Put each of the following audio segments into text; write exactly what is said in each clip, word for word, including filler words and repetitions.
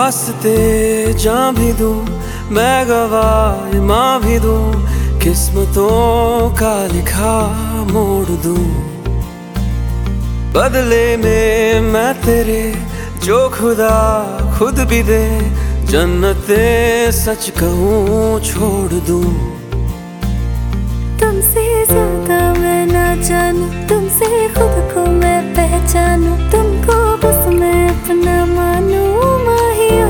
वास्ते जान भी दूं, मैं गवाह माँ भी दूं, किस्मतों का लिखा मोड़ दूं। बदले में मैं तेरे जो खुदा खुद भी दे, जन्नते सच कहूँ छोड़ दूं। तुमसे ज्यादा मैं ना जानूं, तुमसे खुद को मैं पहचानूं, तुमको बस मैं अपना मानूं माहिया।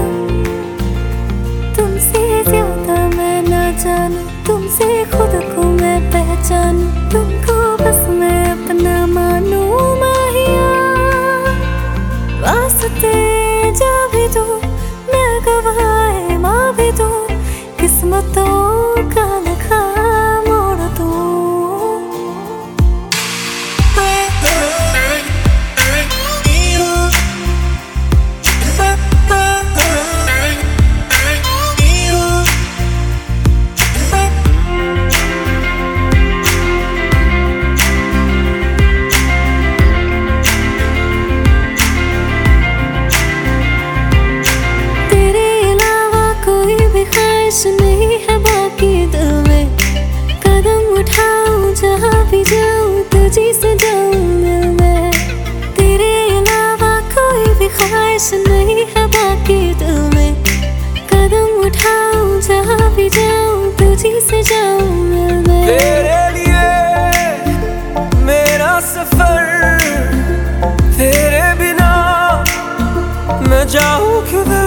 तुमसे ज्यादा मैं ना जानूं, तुमसे खुद को मैं पहचानूं, तुमको बस मैं अपना मानूं माहिया। वास्ते जा भी दूं, मैं गवाह माँ भी दूं, किस्मतों का लिखा मोड़ दूं। नहीं है बाकी दिल में, कदम उठाऊं जहाँ भी जाऊं तुझी से जाऊं मिल मैं। तेरे अलावा कोई भी ख्वाहिश नहीं है बाकी दिल में, कदम उठाऊं जहाँ भी जाऊं तुझी से जाऊं मिल मैं। तेरे लिए मेरा सफर, तेरे बिना मैं जाऊं किधर।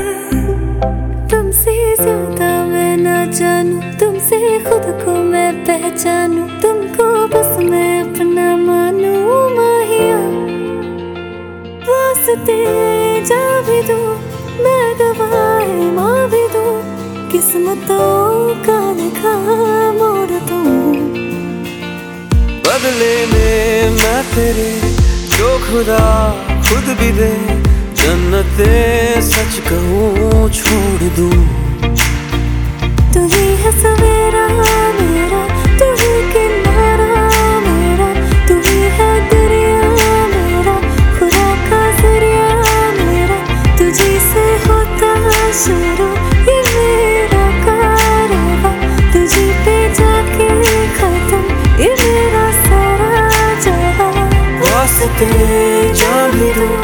तुमसे ज्यादा मैं ना जानूं, तुमसे खुद को मैं पहचानूं, तुमको बस मैं अपना मानूं माहिया। वास्ते जा भी दूं, मैं गवाह माँ भी दूं, किस्मतों का लिखा मोड़ दूं। बदले में मैं तेरे जो खुदा खुद भी दे, जन्नते सच कहूँ छोड़ दूं। तू ही है सवेरा मेरा, तू ही किनारा मेरा, तू ही है दरिया मेरा, खुदा का जरिया मेरा। तुझी से होता शुरू ये मेरा कारवां, तुझी पे जाके खत्म ये मेरा सारा जहां। वास्ते जान भी दूं,